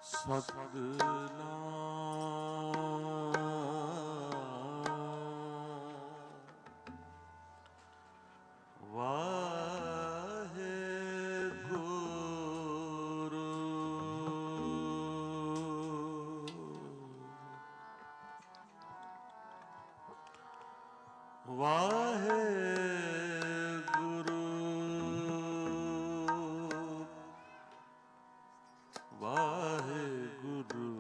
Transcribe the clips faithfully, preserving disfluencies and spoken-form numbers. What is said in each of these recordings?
ਸਤਿਨਾਮ ਵਾਹਿਗੁਰੂ ਵਾਹਿਗੁਰੂ ਵਾਹਿਗੁਰੂ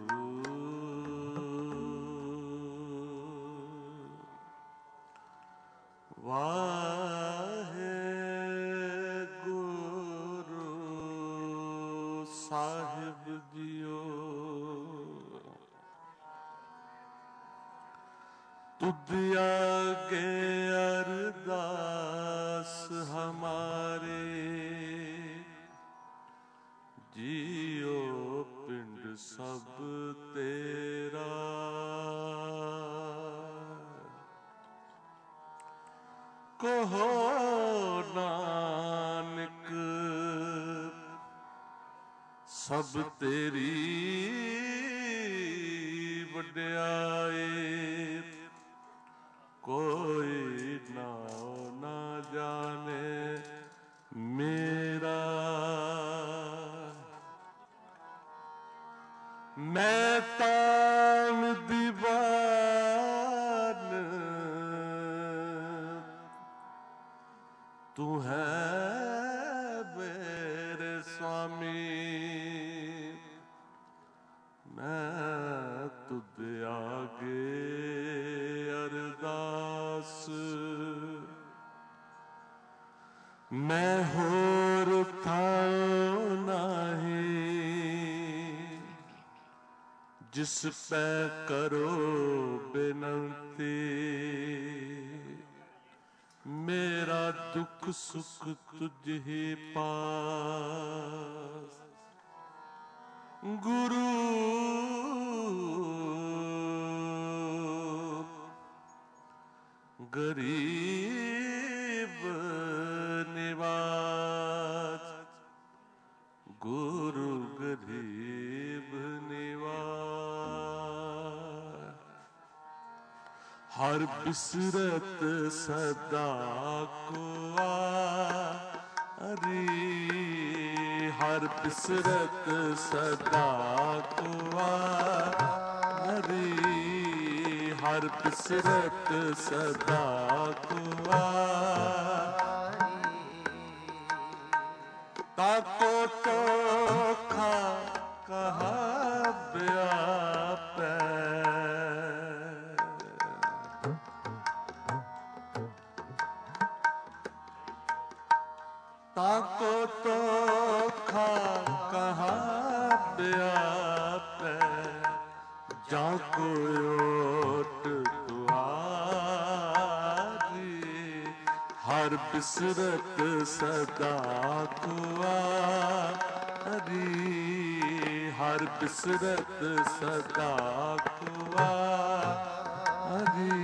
ਵਾਹਿਗੁਰੂ ਸਾਹਿਬ ਜੀਓ। ਤੁਧ ਆਗੇ ਅਰਦਾਸ ਹਮਾਰੇ, ਜੀਓ ਪਿੰਡ ਸਭ ਤੇਰਾ। ਕਹੋ ਨਾਨਕ ਸਭ ਤੇਰੀ ਵਡਿਆਈ, ਕੋਈ ਨਾਉ ਨਾ ਜਾਣੇ ਮੇਰਾ। ਮੈਂ ਤਾਣ ਦੀਵਾਨ, ਤੂੰ ਹੈ ਮੇਰੇ ਸੁਆਮੀ। ਮੈਂ ਤੁਧ ਆਗੇ ਅਰਦਾਸ, ਮੈਂ ਹੋਰ ਥਾਂ ਨਹੀਂ। ਜਿਸ ਪੈ ਕਰੋ ਬੇਨੰਤੀ, ਮੇਰਾ ਦੁੱਖ ਸੁਖ ਤੁਝ ਹੀ ਪਾਸ। ਗੁਰੂ ਗਰੀਬ ਨਿਵਾਜ, ਗੁਰੂ ਗਰੀਬ ਨਿਵਾਜ। ਹਰ ਬਿਸਰਤ ਸਦਾ ਕੁਆਰੀ, ਹਰ ਬਿਸਰਤ ਸਦਾ ਕੁਆਰੀ, ਹਰ ਬਿਸਰਤ ਸਦਾ ਕੁਆਰੀ। ਤਾਕੋ ਤੋਖਾ ਕਹਾ ਵਿਆਪੈ, ਤਾਕੋ ਤੋਖਾ ਕਹਾ ਵਿਆਪੈ। ਜਾਂ ਕੋ ਓਟ ਤੁਹਾਰੀ, ਹਰ ਬਿਸਰਤ ਸਦਾ ਕੁਆਰੀ, ਹਰ ਬਿਸਰਤ ਸਦਾ ਕੁਆਰੀ।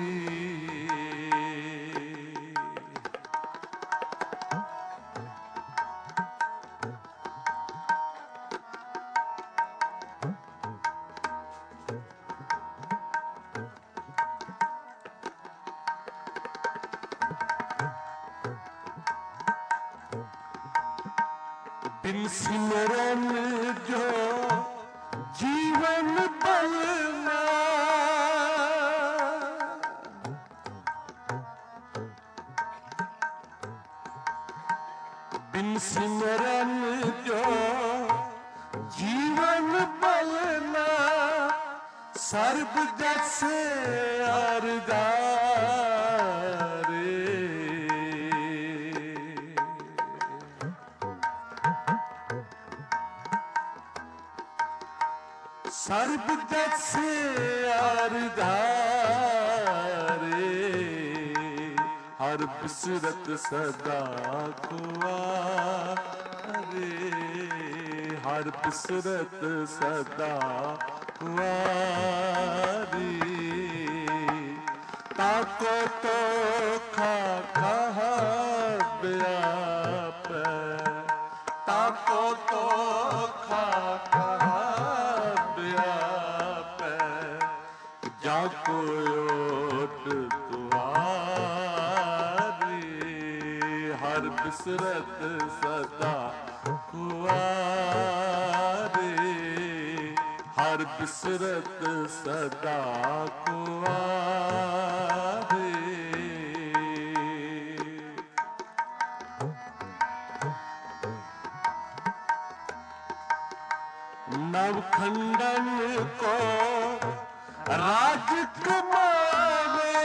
ਬਿਨ ਸਿਮਰਨ ਜੋ ਜੀਵਨ ਬਲਨਾ, ਬਿਨ ਸਿਮਰਨ ਜੋ ਜੀਵਨ ਬਲਨਾ। ਸਰਬ ਜਸ ਅਰਦਾਰੇ, ਸਰਬ ਜਸ ਅਰਦਾਰੇ। ਹਰ ਬਿਸਰਤ ਸਦਾ ਕੁਆਰੇ, ਹਰ ਬਿਸਰਤ ਸਦਾ ਕੁਆਰੀ। ਤਾਕੋ ਤੋਖਾ ਕਹਾ ਵਿਆਪੈ, ਤਾਕੋ ਤੋਖਾ ਕਹਾ जाको ओट तुम्हारी हर बिसरत सदा कुआरे हर बिसरत सदा कुआरे नवखंडन को राज कमावे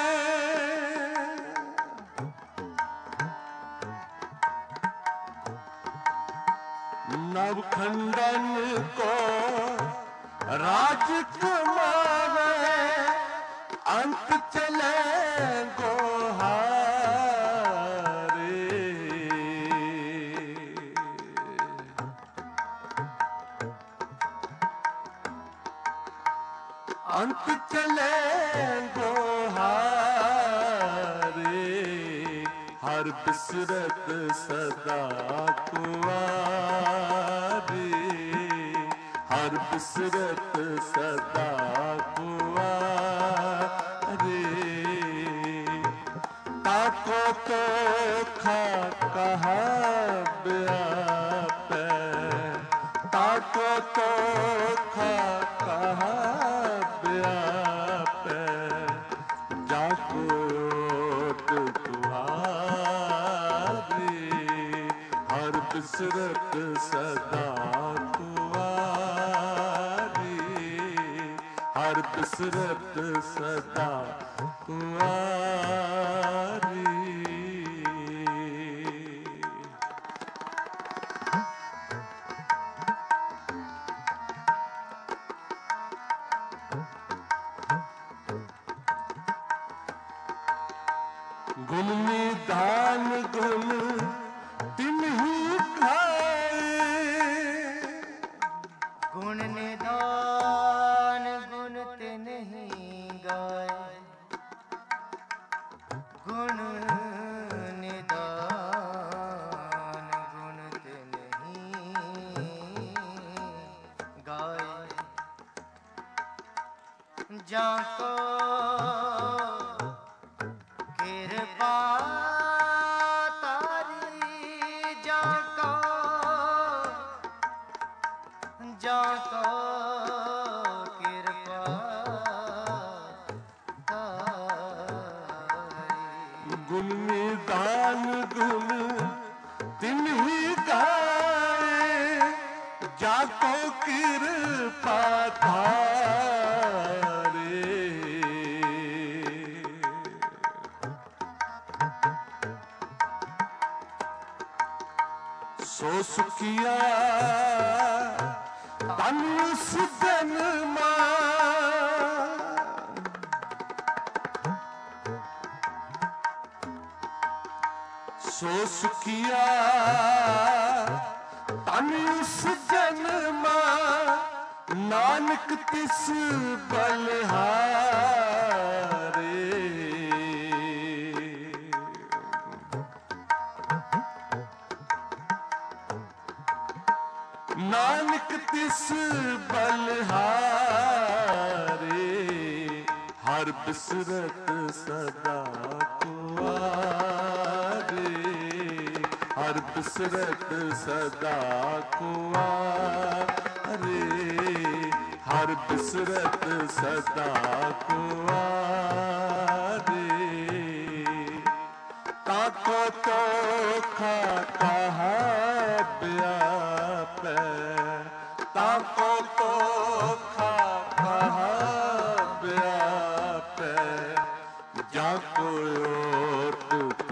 नवखंडन को राज कमावे अंत चले गोहारे अंत चले गोहारे हर बिसरत सदा कुआरे हर बिसरत सदा कुआरे ताको तो खा कहा व्यापै ताको तो खा कहा व्यापै जाको ओट तुम्हारी हर बिसरत सदा कुआरी हर बिसरत सदा कुआरी गुण निधान गुण तिन ही खाए गुण निधान गुण तिन ही गाए गुण निधान गुण तिन ही गाए जाको कृपा तारी जाको जाको कृपा तारी गुण निधान गुण तिन ही गाए जाको कृपा थारे सो सुखिया तन उस जन्मा सो सुखिया तन उस जन्मा नानक तिस बलिहारे नानक तिस बलिहारे हर बिसरत सदा कुआरे हर बिसरत सदा कुआरे हर बिसरत सदा कुआरे ताको तो खा कहा व्यापै ताको तो खा कहा व्यापै जाको ओट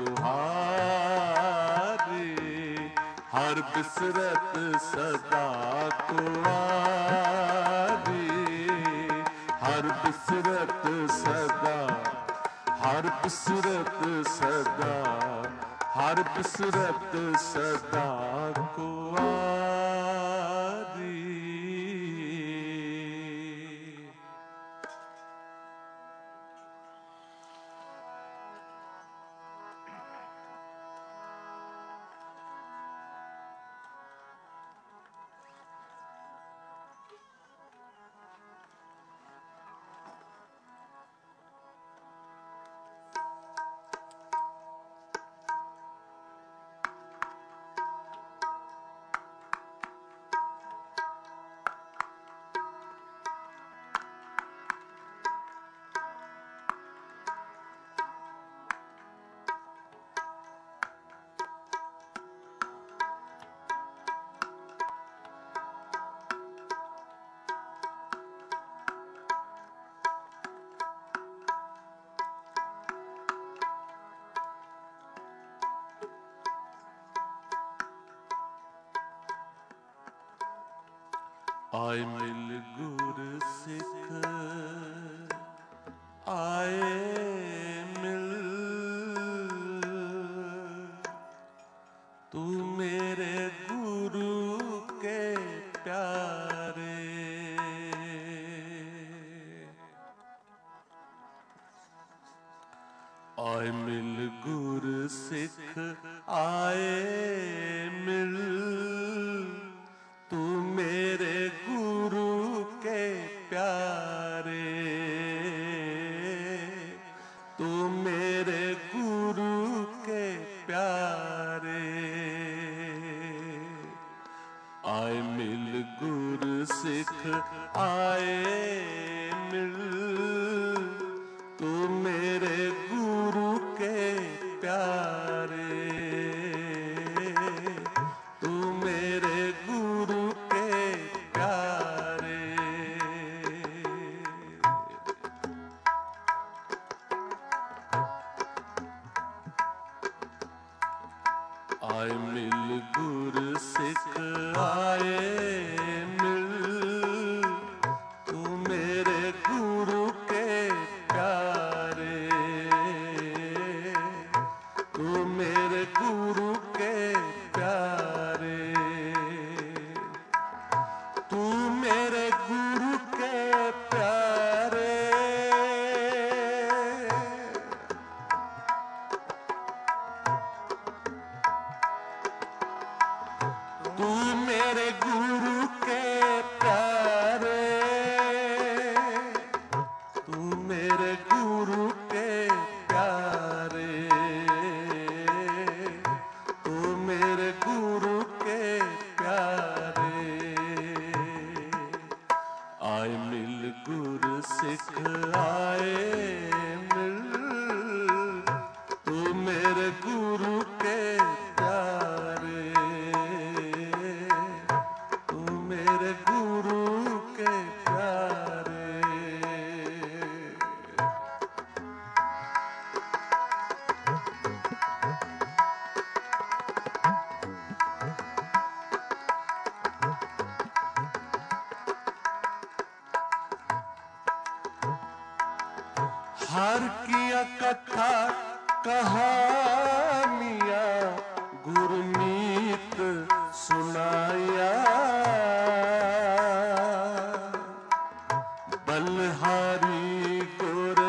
तुम्हारी हर बिसरत सदा कुआरी हर बिसरत सदा हर बिसरत सदा हर बिसरत सदा कुआरी आए मिल गुर सिख आए मिल, तू मेरे गुरु के प्यारे। आए मिल गुर सिख आए मिल, तू मेरे गुरु के प्यारे, तू मेरे गुरु के प्यारे। आए मिल गुर सिख आए मिल, तू मेरे गुरु के प्यारे, तू मेरे गुरु के प्यारे। आए मिल गुर सिख आए मिल, तू मेरे गुरु के प्यारे, तू मेरे गुरु के प्यारे, तू मेरे गुरु के प्यारे। तू मेरे गुरु के प्यारे, तू मेरे गुरु के प्यारे, तू मेरे गुरु के प्यारे। आए मिल गुर सिख आए मिल, तू मेरे गुरु के प्यारे, तू मेरे गुरु के प्यारे। हर किया कथा कहानियां गुरमीत सुनाया, बलहारी गुर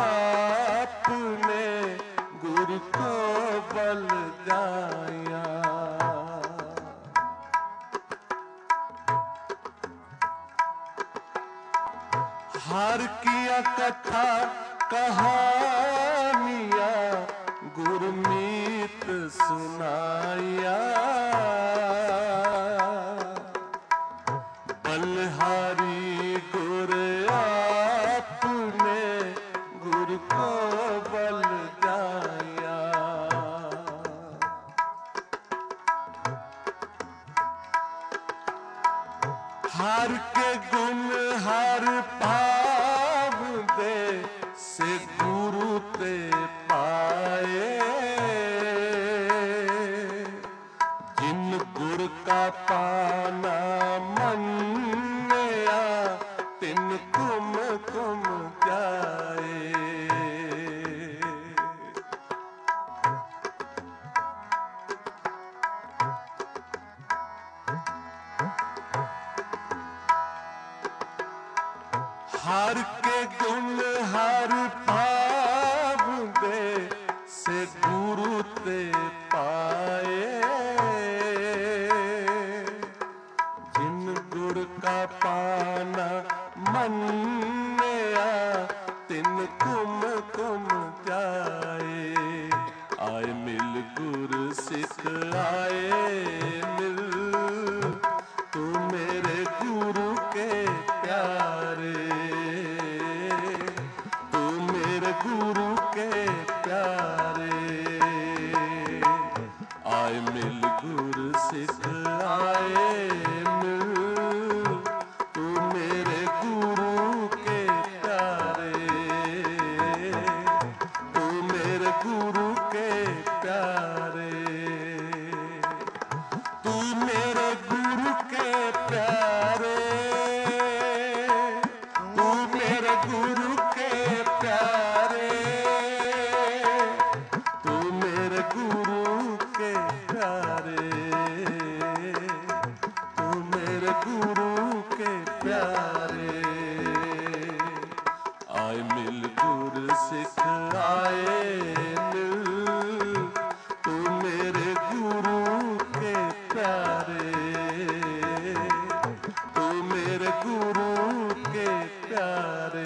आपने गुरु को बल जाया। हर किया कथा कहानियां गुरमीत सुनाया, बलहारी गुर आपने गुरु को बल जाया। हर के गुण हर भाव दे से गुरु ते पाए, जिन गुर का पाना मन्या तिन कुम कुम जाए। हर के गुण हर भाव दे से गुरु ते पाए, जिन गुर का पाना मन्या तिन कुम कुम जाए। आए मिल गुर सिख आए मिल, तू मेरे गुरु के प्यारे, गुरु के प्यारे। आए मिल गुर सिख आए मिल, तू मेरे गुरु के प्यारे, तू मेरे गुरु के प्यारे। प्यारे। आए मिल गुर सिख आए मिल, तू मेरे गुरु के प्यारे, तू मेरे गुरु के प्यारे।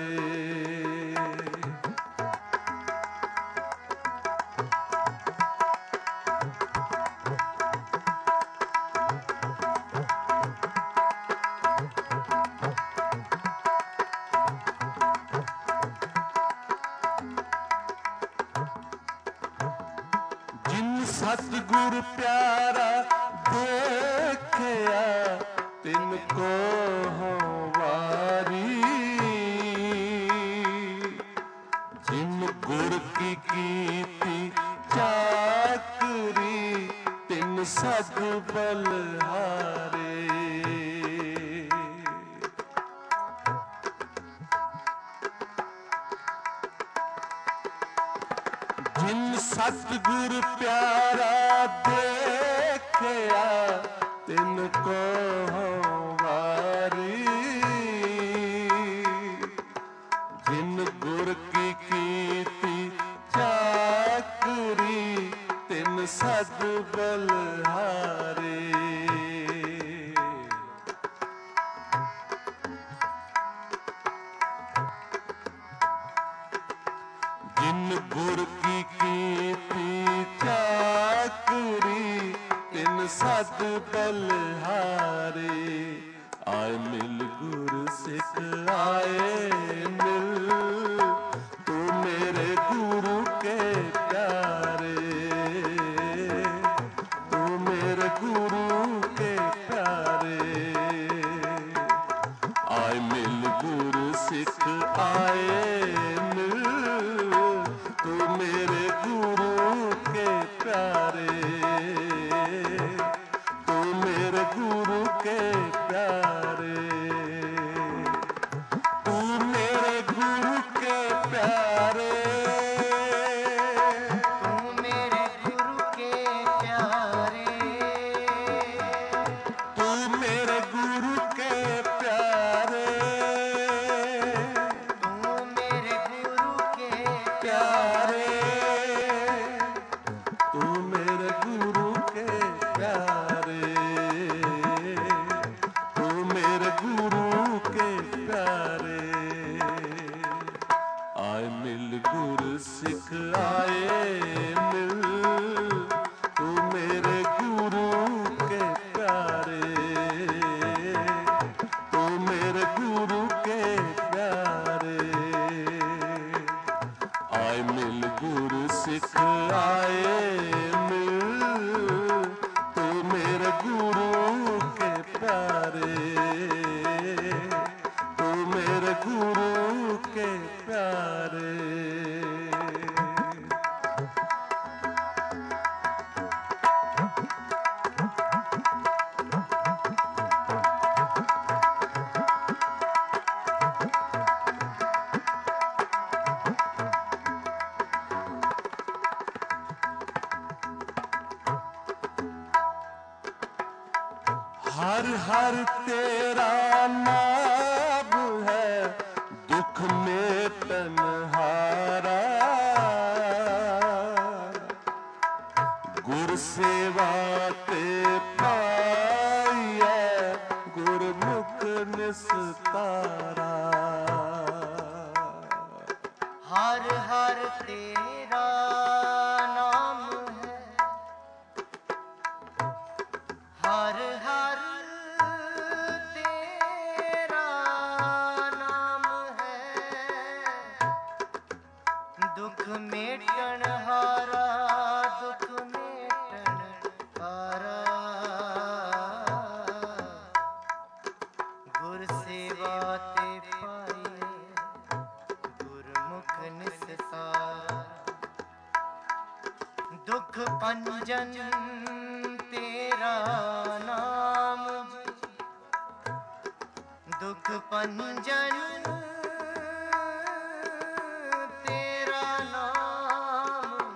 सतगुर प्यारा देखया, तिनको हो वारी, जिन गुर की कीती चाकरी, तिन सद बलहारे। जिन सतगुर प्यारा देखया, तिनको हो वारी, जिन गुर की कीती चाकरी, तिन सद बलहारे। जिन गुर की कीती चाकरी, तिन सद बलहारे। आए मिल गुर सिख आए मिल, तू मेरे गुरु के प्यारे, तू मेरे गुरु के प्यारे। आए मिल गुर सिख आए मिल, तू मेरे गुरु के प्यारे, तू मेरे गुरु के प्यारे। तू मेरे गुरु के प्यारे, तू मेरे गुरु के प्यारे, तू मेरे गुरु के प्यारे, तू मेरे गुरु के प्यारे, तू मेरे गुरु के प्यारे, तू मेरे गुरु के प्यारे। आए मिल गुर सिख आए मिल, तू मेरे गुरु के प्यारे, तू मेरे गुरु के प्यारे। आए मिल गुर सिख आए मिल, तू मेरे गुरु के प्यारे, तू मेरे गुरु के प्यारे। हर हर तेरा नाम है, दुख में तन्हारा, गुर सेवा ते पाइए, गुरमुख निस्तारा। हर हर तेरा नाम है, हर हर तेरा नाम है, दुख मेटन हारा, दुख मेटन हारा। गुर सेवा ते पाइए, गुरमुख निस्तारा। दुख पंजन तेरा नाम, दुख पंजन तेरा नाम।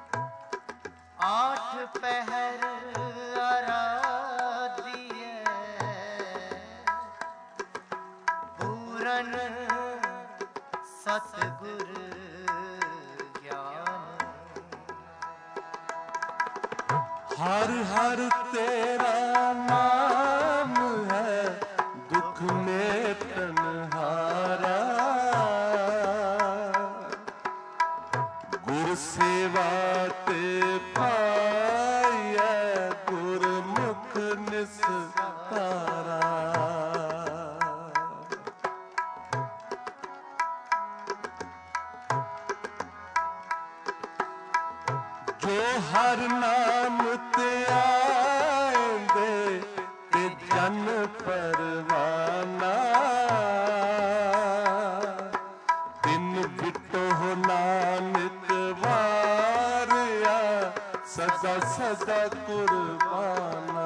आठ पहर आराधिए, सिमरन सतगुर ज्ञान। हर हर तेरा नाम है दुख में तन्हारा। गुर सेवा ते पाइए गुरमुख निस्तारा। जो हर नाम ते आंदे ते जन परवाना। तिन बिटो नानक वारिया सदा सदा कुर्बाना।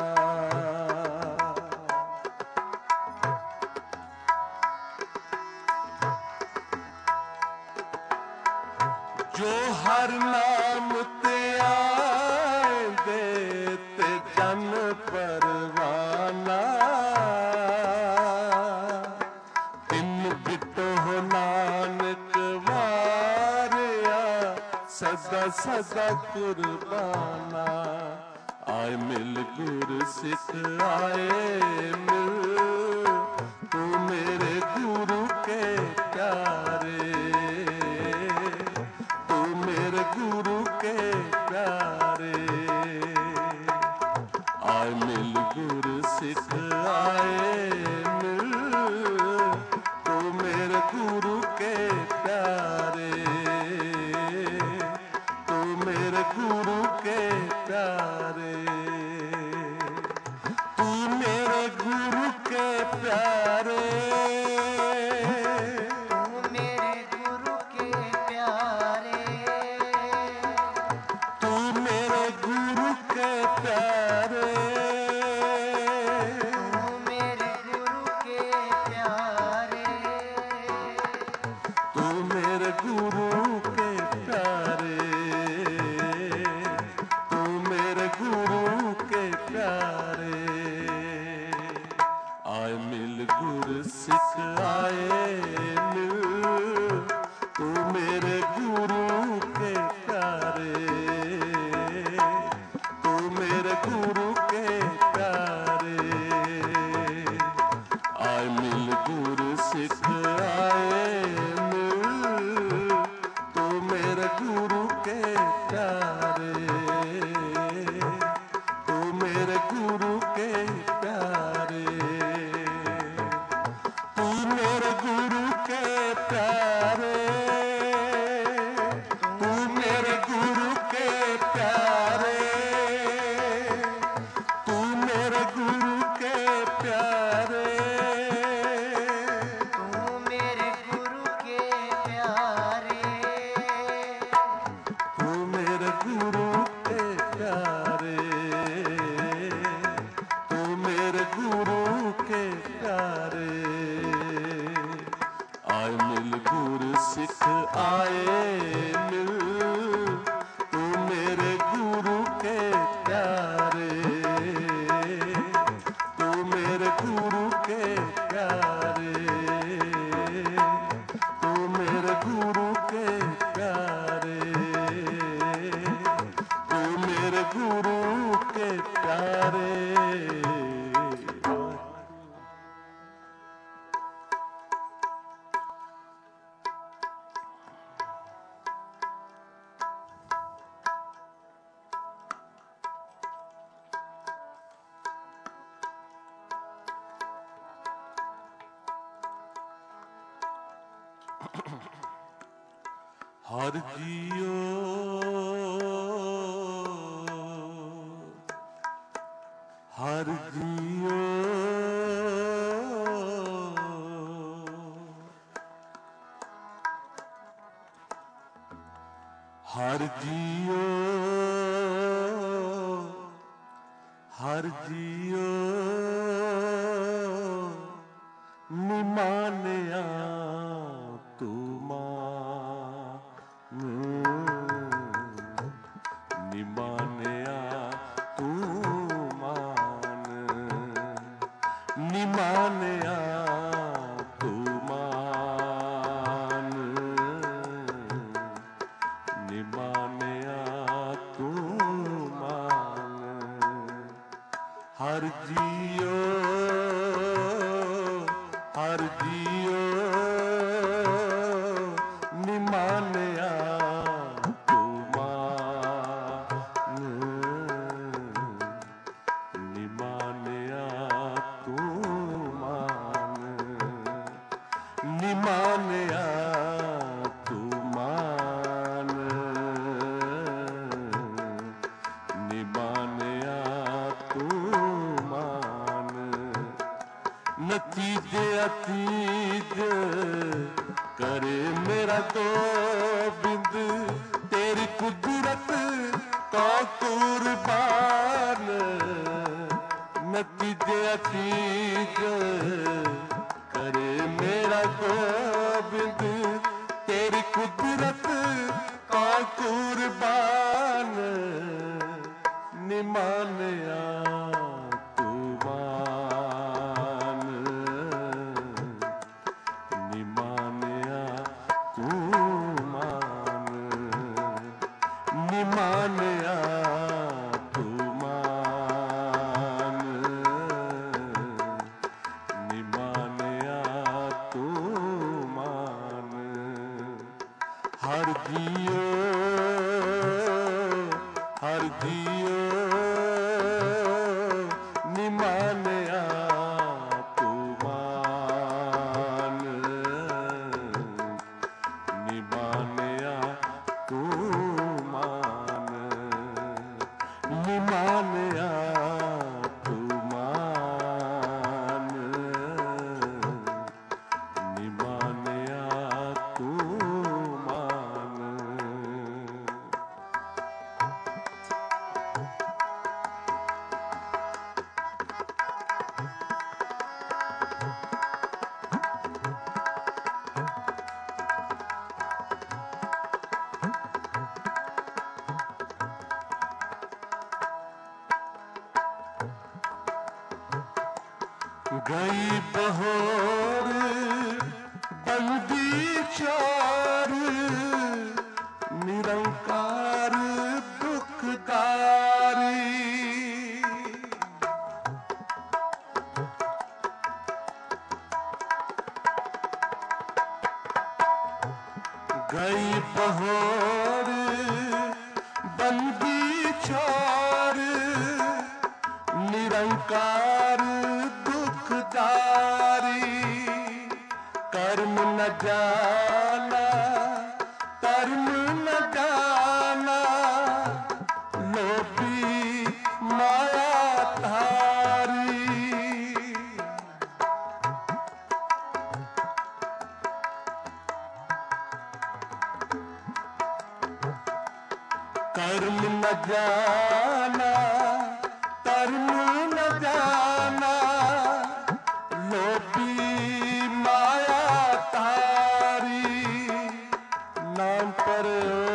जो हर नाम ते आंदे ते जन परवाना। तिन बिटो नानक वारिया सदा सदा कुर्बाना। आए मिल गुर सिख आए मिल तू मेरे गुरु के प्यारे। तू मेरे गुरु के प्यारे। आए मिल गुर सिख आए मिल तू मेरे गुरु के प्यारे। तू मेरे गुरु के प्यारे। तू मेरे गुरु के प्यारे। तू मेरे गुरु के प्यारे। तू मेरे गुरु के प्यारे। तू मेरे गुरु के प्यारे। तू मेरे गुरु के प्यारे। तू मेरे गुरु के प्यारे। आए मिल गुर सिख आए मिल तू मेरे गुरु के प्यारे। तू मेरे गुरु के प्यारे। आए मिल गुर सिख आए मिल तू मेरे गुरु के प्यारे। तू मेरे गुरु के प्यारे। तू मेरे गुरु के प्यारे। तू मेरे गुरु के प्यारे। तू मेरे गुरु के प्यारे। तू मेरे गुरु के प्यारे। तू मेरे गुरु के प्यारे। तू मेरे गुरु के प्यारे। आए मिल गुर सिख आए मिल तू मेरे गुरु के प्यारे। तू मेरे गुरु के प्यारे। तू मेरे गुरु के प्यारे। तू मेरे गुरु के प्यारे। हर जियो हर जियो हर जियो हर जियो निमानिया तू मान निमानिया तू मान निमानिया तू मान ਹਰ ਜੀਓ ਨਿਮਾਨਿਆ ਤੂੰ ਮਾਨ, ਨਿਮਾਨਿਆ ਤੂੰ ਮਾਨ, ਨਿਮਾਨਿਆ ਤੂੰ ਮਾਨ, ਨਿਮਾਨਿਆ ਤੂੰ ਮਾਨ। ਨਤੀਜੇ ਅਤੀਤ करे मेरा गोबिंद, तेरी कुदरत को कुर्बान। नतीजे अतीत करे मेरा गोबिंद, तेरी कुदरत को कुर्बान। निमानया तू मान, निमानया तू मान, निमानया तू मान, निमानया तू मान। हर जियो हर जियो निमानया तू मान, निमानया तू मान, निमानया तू मान, निमानया तू मान। गई बहोर बंदी चार, निरंकार दुखदारी। गई बहोर बंदी चार, निरंकार दुखदारी। कर्म न जाना कर्म न जाना, लोभी माया धारी। कर्म न जाना कर्म न जाना, लोभी माया धारी। नाम पर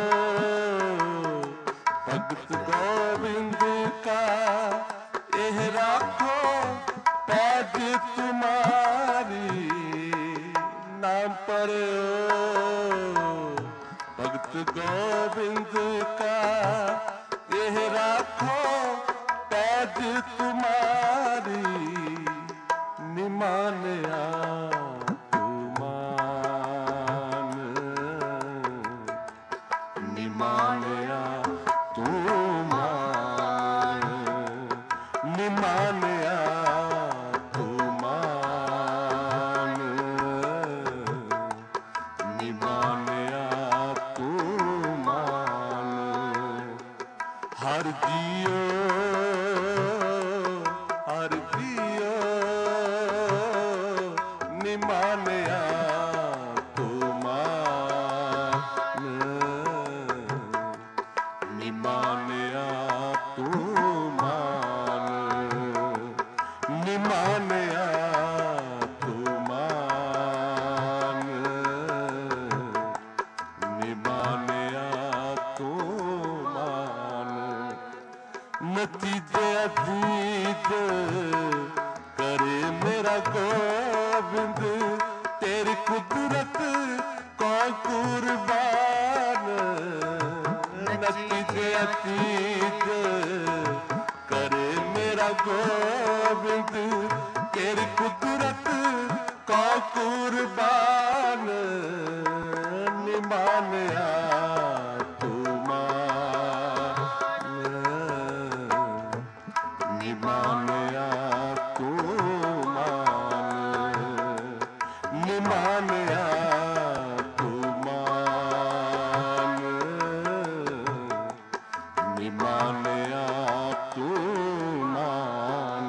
भगत गोविंद का, एह राखो पैज तुम्हारी। नाम पर भगत गोविंद का, एह राखो पैज तुम्हारी। निमानया तू मान, निमानया तू मान, निमानया तू मान, निमानया तू मान। हर जियो हर जियो निमानया तू मान, निमानया तू मान, निमानया तू मान, निमानया तू मान। नतीजे अतीत करे मेरा गोविंद, तेरी कुदरत को कुर्बान। नतीजे अतीत करे मेरा गोविंद, तेरी कुदरत को कुर्बान निमानिया तू मान निमानिया तू मान निमानिया तू मान निमानिया तू मान।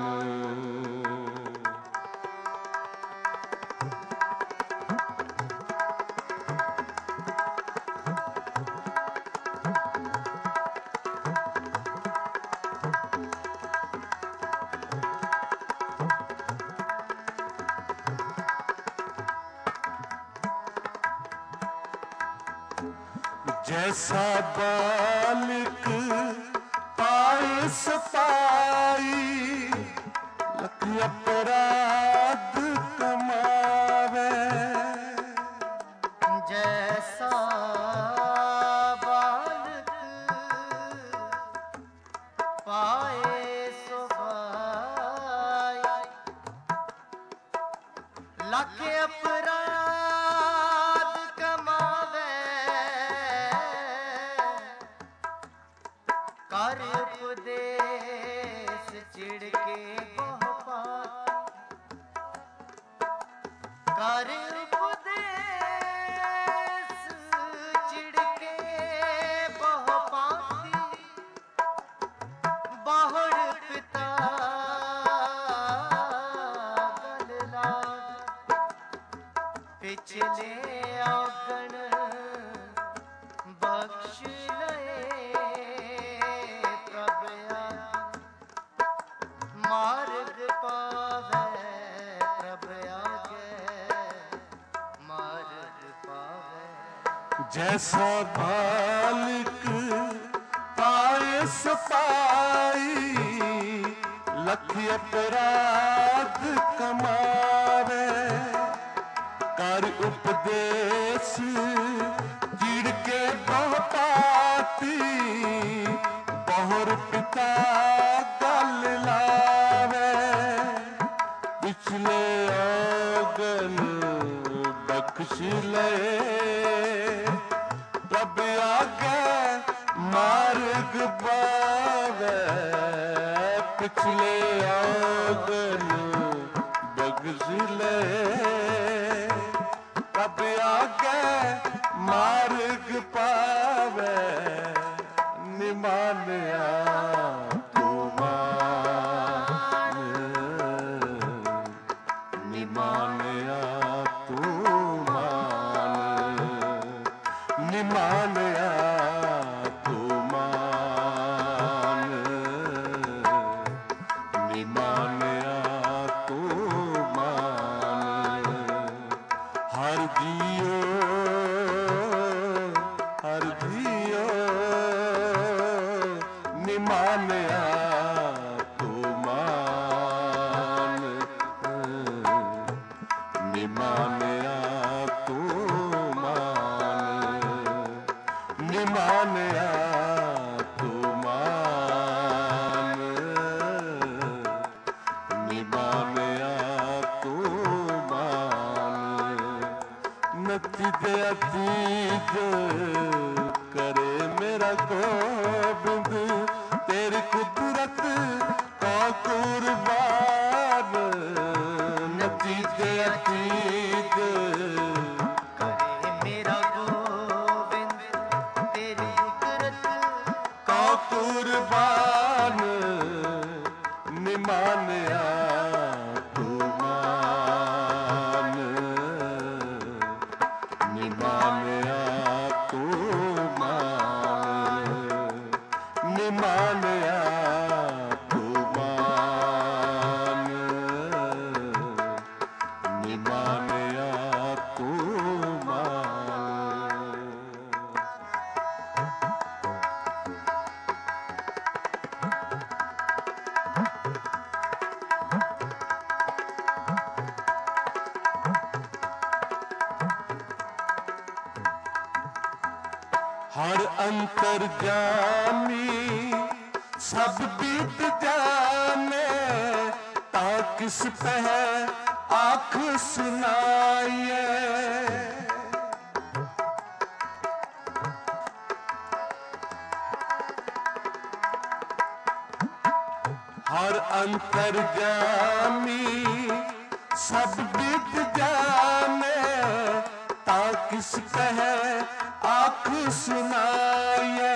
जैसा बालिक पाए सपाई लख अपराध कमावे। जैसा बालक पाए सो पाई लख अपराध कमावे। कर उपदेश चिड़ के बहु पाती कर उपदेश चिड़ के बहु पाती बहुड़ पिता गल लाग। पिछले औगण बख्श लए मार्ग पावे प्रभ आगे मार्ग पावे। जैसा बालिक पाए सपाई लख अपराध कमावे। कर उपदेश चिड़ के बहु पाती बहुर पिता गल लावे। पिछले औगन बख्श लए प्रभ आगे मार्ग पावे। पिछले औगन बख्श लए प्रभ आगे मार्ग पावे। निमानिया तू मान निमानिया तू मान निमानिया तू मान निमानिया तू मान। हर जियो हर जियो निमानिया तू मान निमानिया तू मान निमानिया तू मान निमानिया तू मान। नती दे अतीत करे मेरा गोबिंद तेरी कुदरत का कुर्बान। नती दे अतीत करे मेरा गोविंद तेरी कुदरत का कुर्बान। निमानिया तू मान निमानिया तू मान निमानिया तू मान निमानिया तू मान। हर अंतर जामी सब बीत जाने ता किस पह आप आँख सुनाइए। हर अंतर्जामी सब विद जाने, ता किस कहे आँख सुनाइए।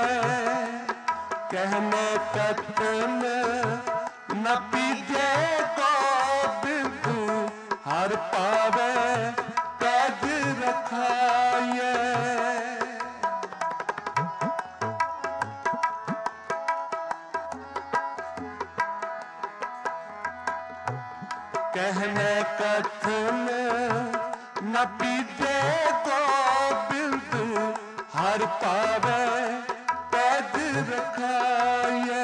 कहने कथन न पीजे गोबिंद, हर पावे कैद रखाइए। कहने कथन न पीजे गोबिंद, हर पावे कैद रखाइए।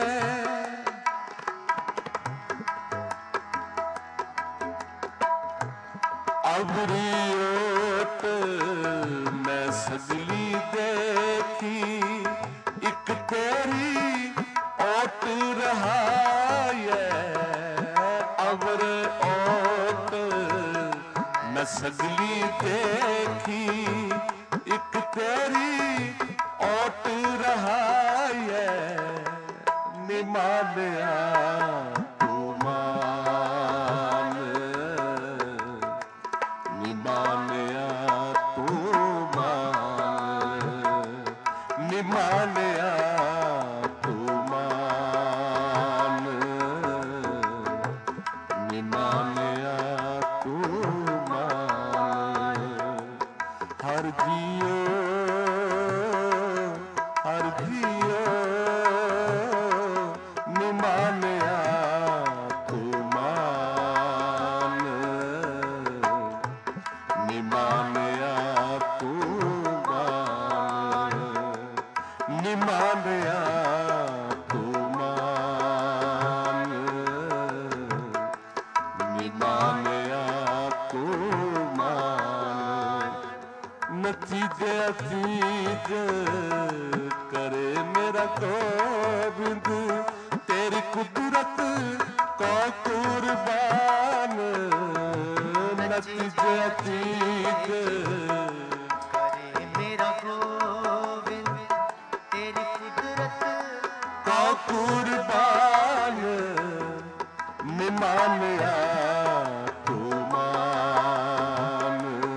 अबरियोत मैं सगली देखी, एक तेरी ओट रहाए। अबर ओट मैं सगली देखी, एक तेरी ओट रहाए। निमानिया तू मान, निमानिया तू मान, निमानिया तू मान, निमानिया तू मान। हर जियो हर जियो निमानिया तू मान, निमानिया तू मान, निमानिया तू मान, निमानिया तू मान। नतीजे अतीज करे मेरा गोबिंद, तेरी कुदरत को कुर्बान। नतीजे अतीज करे मेरा गोविंद, तेरी कुदरत को कुर्बान। निमानिया तू मान,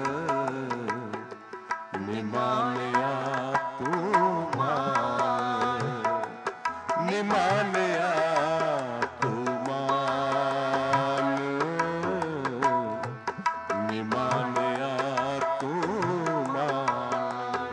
निमानिया तू मान, निमानिया तू मान, निमानिया तू मान।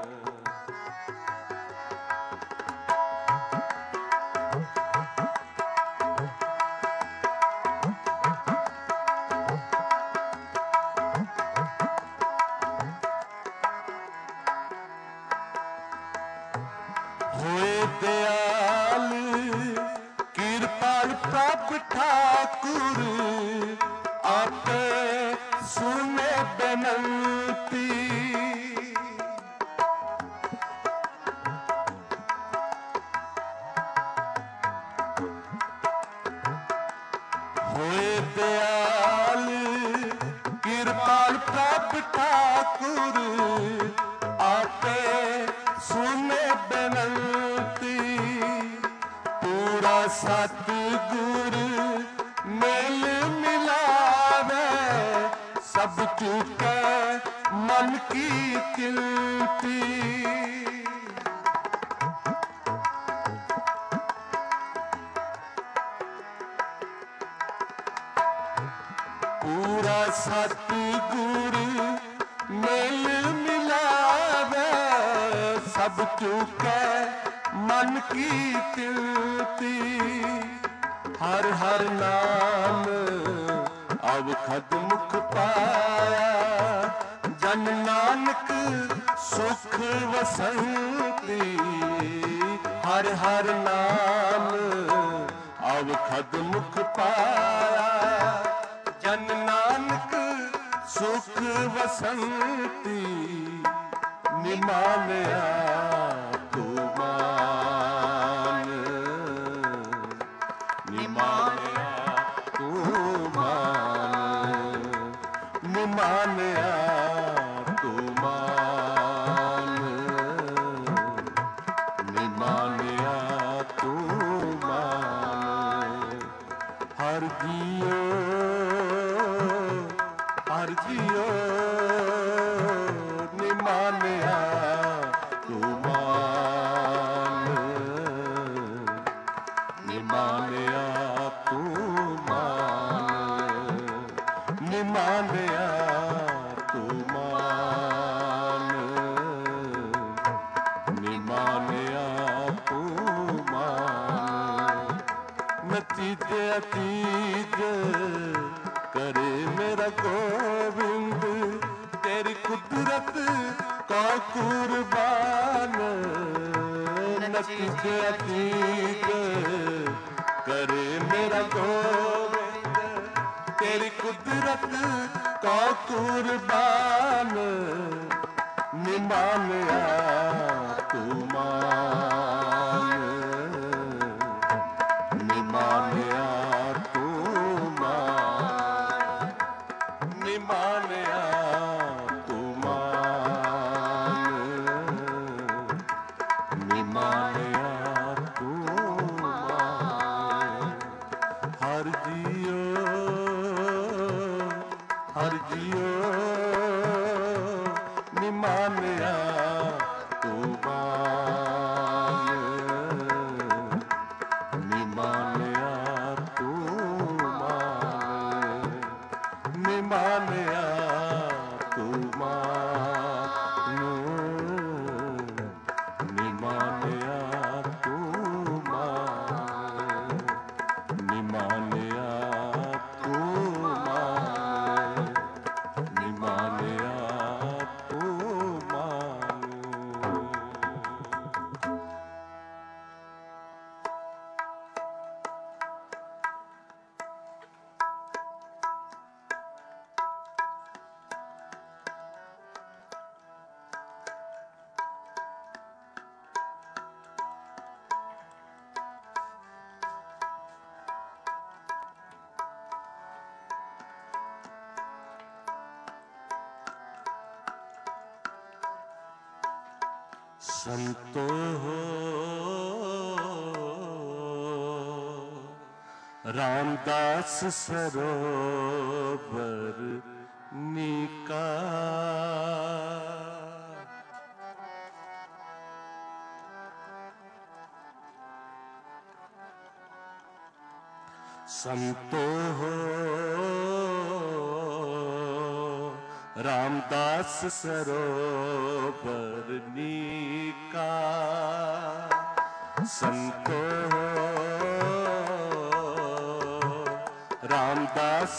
होए दयाल कृपाल प्रभ ठाकुर, आपे सुने बेनंती। होए दयाल कृपाल प्रभ ठाकुर, आपे सुने बेनंती। पूरा सतगुर मेल मिलावे, सब चूके मन की गिनती। पूरा सतगुर मेल मिलावे, सब चूके मन की गिनती। हर हर नाम अब खद मुख पाया, जन नानक सुख वसंती। हर हर नाम अब खद मुख पाया, जन नानक सुख वसंती। निमानिया तू मान, निमानिया तू मान, निमानिया तू मान, निमानिया तू मान, निमानिया तू मान, निमानिया तू मान। नतीजे अतीज करे मेरा गोविंद, तेरी कुदरत का कुर्बान। नतीजे अतीज करे मेरा गोविंद, तेरी कुदरत का कुर्बान। निमानिया तू मान, निमानिया तू मान, निमानिया तू मान, निमानिया तू मान। हर जियो हर जियो निमानिया तू मान, निमानिया तू मान, निमानिया तू मान, निमानिया तू मान, निमानिया तू मान, निमानिया तू मान। संतो हो रामदास सरोवर निका, संतो हो रामदास सरोवर निका, संतो हो रामदास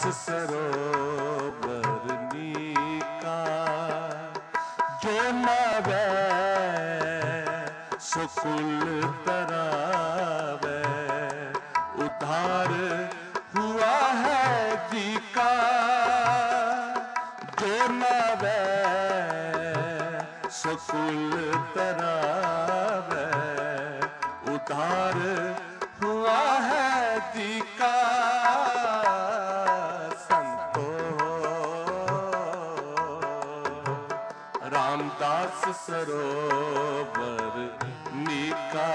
सरोवर निका। जो नावे सुकुल तरावे, उधार हुआ है जी का। जो नावे सुकुल तरावे, उधार हुआ है जी का। संतो रामदास सरोवर निका,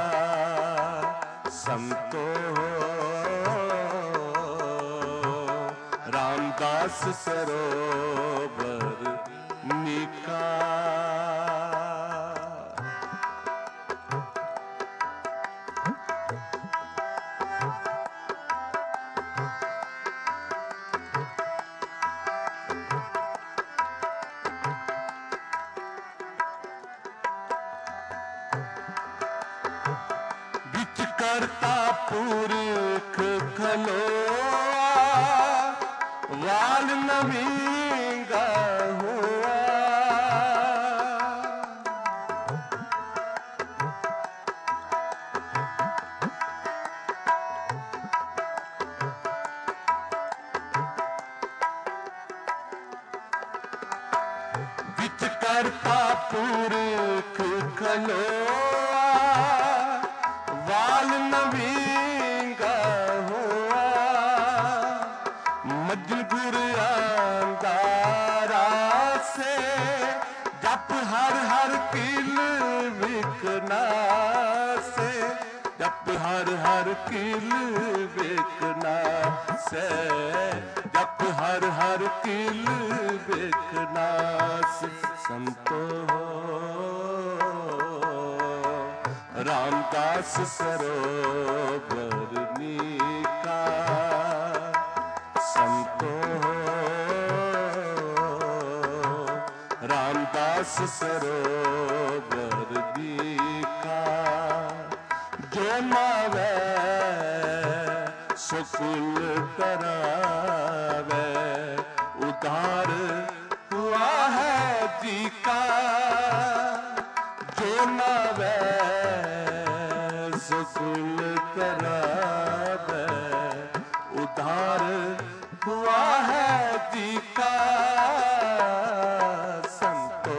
संतो रामदास सरोवर निका। बिच करता पुरख खलोआ, वाल नवींगा हुआ। बिच करता पुरख खलोआ, वाल नवींगा हुआ। मजल गुर आंदारा से जप हर हर किल विकना से, जप हर हर हर कील बेकना से, जप हर हर कील बेकना से। संतो रामदास सरोवर नीका, संतो रामदास सरोवर नीका। जो नावे सुकुल करावे, उधार हुआ है जी का। जो नावे सुकुल करावे, उधार हुआ है जी का। संतो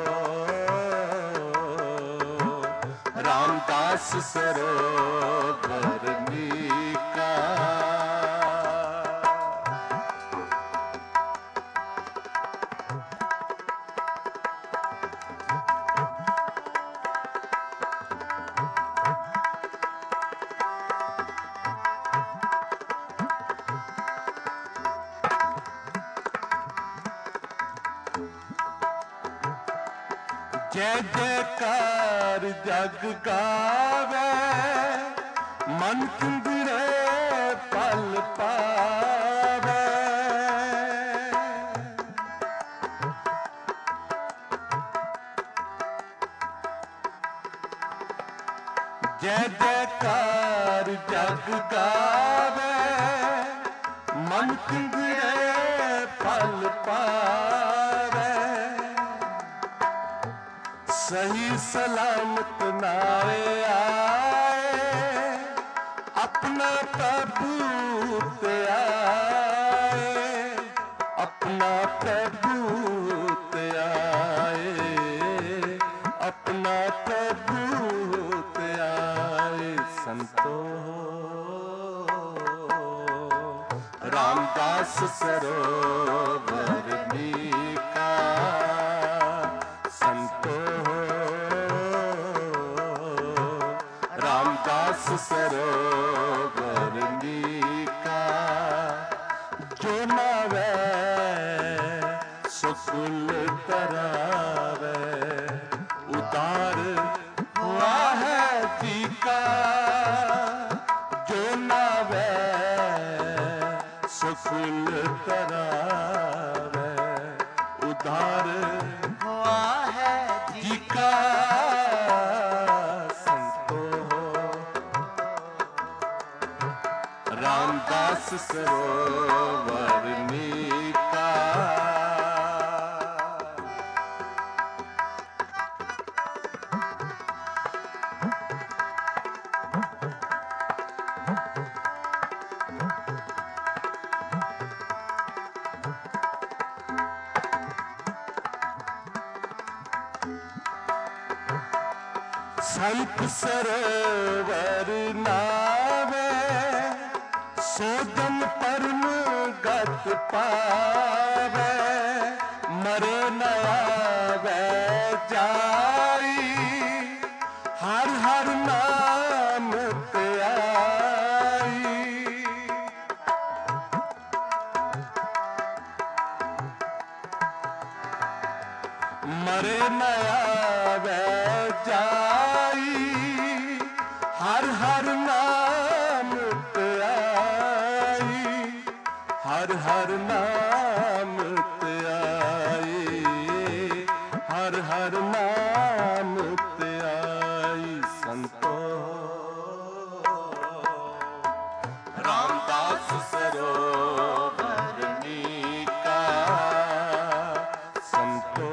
रामदास सरोवर नीका। जय जयकार जग गावे, मन कुंदरे पल पावे। जय जयकार जग गावे, मन कुंदरे पल पावे। सही सलामत नावे आए, अपना प्रभुत आए, अपना प्रभुत आए, अपना प्रभुत आए। संतो रामदास सरोवर नीका, संतो रामदास सरोवर नीका। जो नावे सुकुल करावे, उधार हुआ है जी का। जो नावे सुकुल करावे, उधार हुआ है जी का। रामदास सरोवर नीका। संत सरोवर नावे, सोजन परम गत पावे। मरे न आवे जाई, हर हर नाम आई। मरे न आवे जाई, हर हर नाम आई। हर हर नाम आई, हर हर नाम आई। संतो रामदास सरोवर नीका, संतो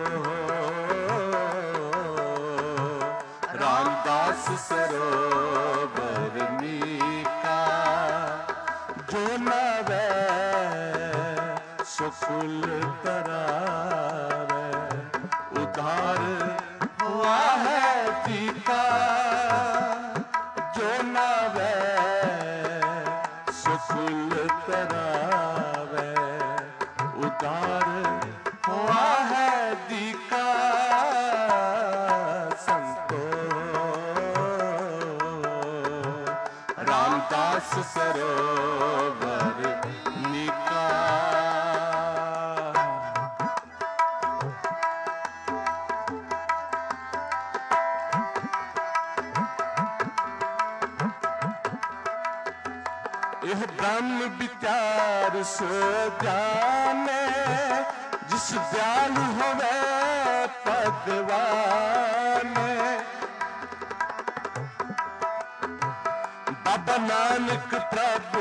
रामदास सरोवर नीका। जो नावे सुकुल करावे, उधार हुआ है जी का। जो नावे सुकुल करावे, उधार हुआ है जी का। संतो यह ब्रह्म विचार सो जाने, जिस दयालु होवे भगवान। बाबा नानक प्रभु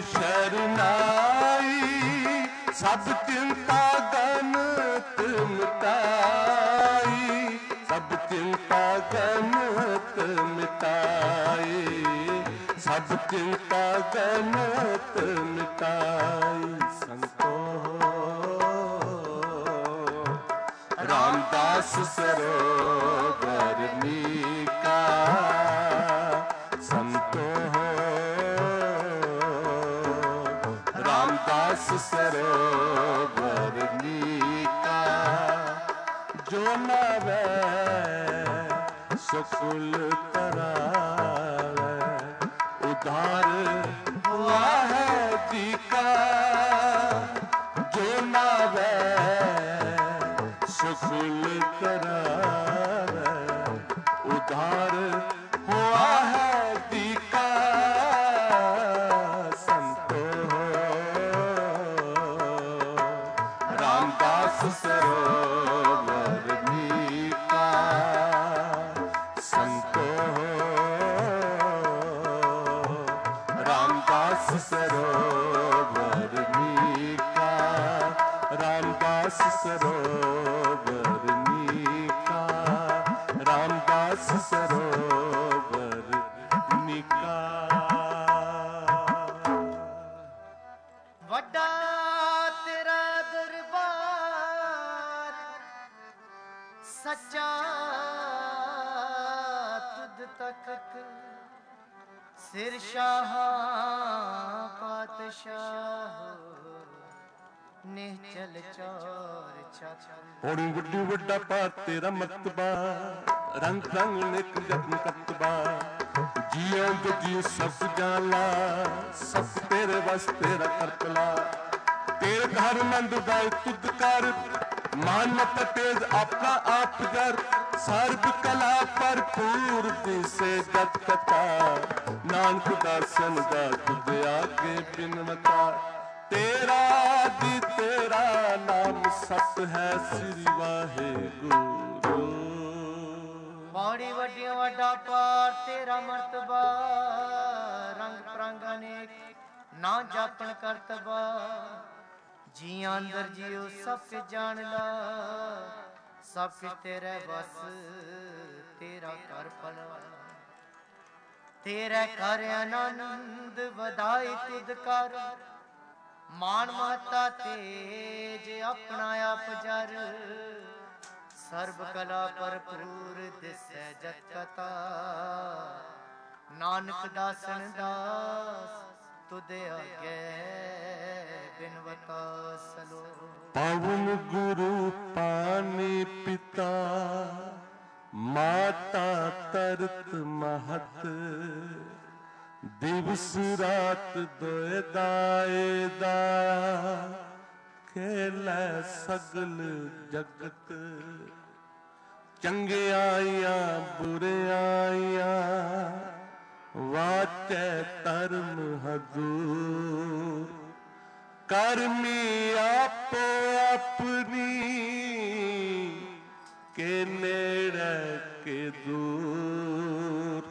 शरनाई, सब चिंता गनत मिटाई, सब चिंता गनत मिटाई, सब चिंता गनत मिटाई। संतो रामदास सरोवर मीका, संतो रामदास सरोवर मीका। जो नावे सुकुल करावे, उधार हुआ है जी का। जो नावे सुकुल करावे, उधार हुआ है जी का। संतो रामदास सरोवर मीका, संतो रामदास सरोवर मीका, रामदास सरोवर मीका, रामदास सरोवर मीका। ਵੱਡਾ ਤੇਰਾ ਦਰਬਾਰ ਸੱਚਾ ਤੁਧ ਤਖਤ, ਸਿਰ ਸ਼ਾਹ ਪਾਤਸ਼ਾਹ ਨਿਹਚਲ ਚੋਰ ਛਤ। ਹੋਣੀ ਵੱਡੀ ਵੱਡਾ ਭਾਰ ਤੇਰਾ ਮਰਤਬਾ, ਰੰਗ ਰੰਗ ਨਿਕ ਜਤਨ ਕਤਬਾ। ਜੀਆਂ ਜੋ ਜੀ ਸਭ ਜਾਲਾ, ਸਭ ਤੇਰੇ ਵਸ ਤੇਰਾ ਕਰਪਲਾ। ਤੇਰੇ ਘਰ ਨੰਦ ਦਾਇ ਤੁਧ ਕਰ, ਮਾਨ ਮਤ ਤੇਜ ਆਪਣਾ ਆਪ ਜਰ। ਸਰਬ ਕਲਾ ਭਰਪੂਰ ਦਿਸੇ ਜਤ ਕਥਾ, ਨਾਨਕ ਦਾਸਨ ਦਾ ਤੁਧ ਆਗੇ ਬਿਨਵਤਾ। तेरा दी तेरा नाम सत है, श्री वाहेगुरु। ਪੌੜੀ ਵੱਡੀਆਂ ਵੱਡਾ ਪਾਰ ਤੇਰਾ ਮਰਤਬਾ, ਰੰਗ ਪ੍ਰੰਗ ਅਨੇਕ ਨਾ ਜਾਪਣ ਕਰਤਬਾ। ਜੀਆਂ ਅੰਦਰ ਜਿਉ ਸਭ ਕੇ ਜਾਣ ਲਾ, ਸਭ ਕੇ ਤੇਰੇ ਬਸ ਤੇਰਾ ਕਰ ਭਲਾ। ਤੇਰੇ ਕਰ ਆਨੰਦ ਵਧਾਈ ਤੁਧ ਕਰ, ਮਾਨ ਮਹਤਾ ਤੇਜ ਆਪਣਾ ਆਪ ਜਰ। ਸਰਬ ਕਲਾ ਭਰਪੂਰ ਦਿਸੈ ਜਤ ਕਥਾ, ਨਾਨਕ ਦਾਸਨ ਦਾਸ ਤੁਧ ਆਗੇ ਬਿਨਵਤਾ ਸਲੋ। पावन गुरु पानी पिता, माता तरत महत। दिवस रात दोए दाए दाया, खेलै सगल जगत। चंगे आइया बुरे आइया, वाचै धर्म हजूर। करमी आपो अपनी, के नेड़े के दूर।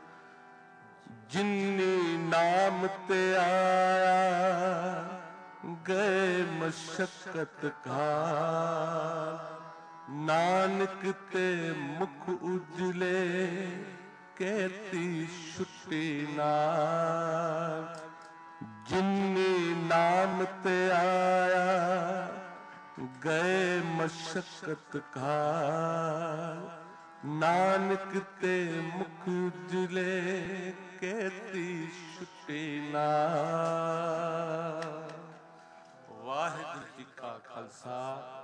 जिन्नी नाम ते आया, गए मशक्कत घाल। नानक ते मुख उजले, कहती छुट्टी नाल। जिन्नी नाम ते आया, गए मशक्कत घाल। नानक ते मुख उजले, कहती छुट्टी नाल। वाहिगुरू जी का खालसा,